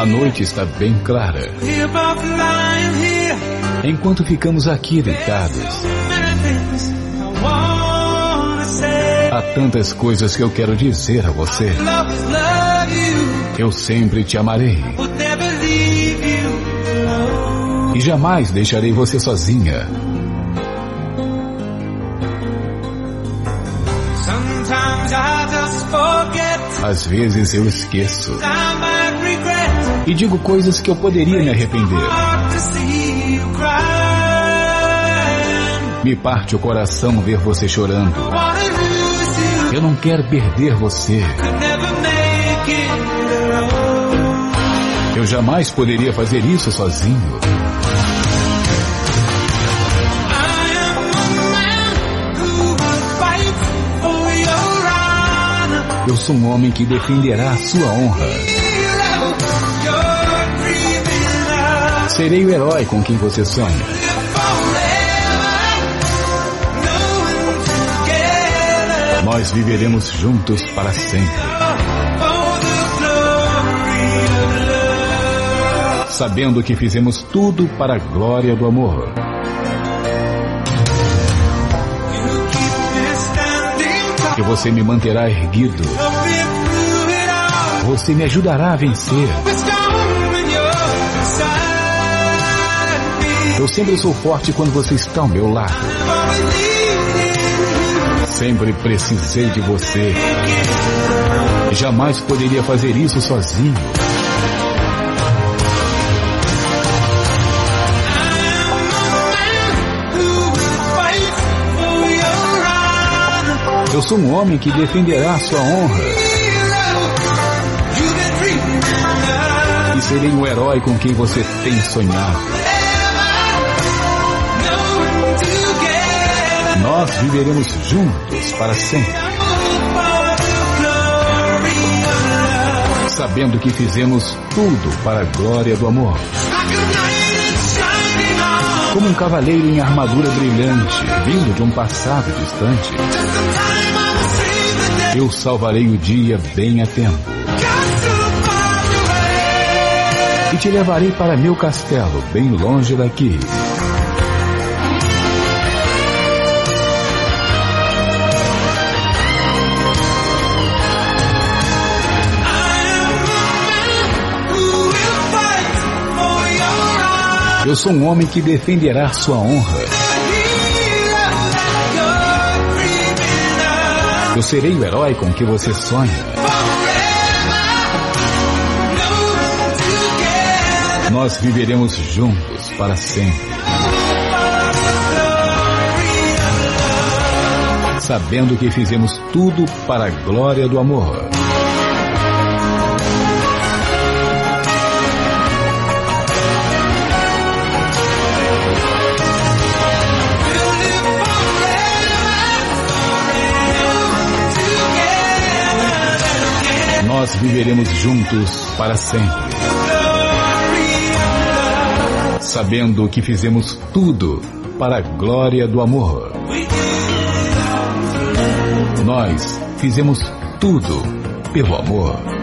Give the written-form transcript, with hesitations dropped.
A noite está bem clara. Enquanto ficamos aqui deitados, há tantas coisas que eu quero dizer a você. Eu sempre te amarei. E jamais deixarei você sozinha. Às vezes eu esqueço e digo coisas que eu poderia me arrepender. Me parte o coração ver você chorando. Eu não quero perder você. Eu jamais poderia fazer isso sozinho. Eu sou um homem que defenderá a sua honra. Serei o herói com quem você sonha. Nós viveremos juntos para sempre. Sabendo que fizemos tudo para a glória do amor. Que você me manterá erguido. Você me ajudará a vencer. Eu sempre sou forte quando você está ao meu lado. Sempre precisei de você. Jamais poderia fazer isso sozinho. Eu sou um homem que defenderá a sua honra. E serei um herói com quem você tem sonhado. Nós viveremos juntos para sempre. Sabendo que fizemos tudo para a glória do amor. Como um cavaleiro em armadura brilhante, vindo de um passado distante. Eu salvarei o dia bem a tempo. E te levarei para meu castelo, bem longe daqui. Eu sou um homem que defenderá sua honra. Eu serei o herói com que você sonha. Nós viveremos juntos para sempre. Sabendo que fizemos tudo para a glória do amor. Nós viveremos juntos para sempre. Sabendo que fizemos tudo para a glória do amor. Nós fizemos tudo pelo amor.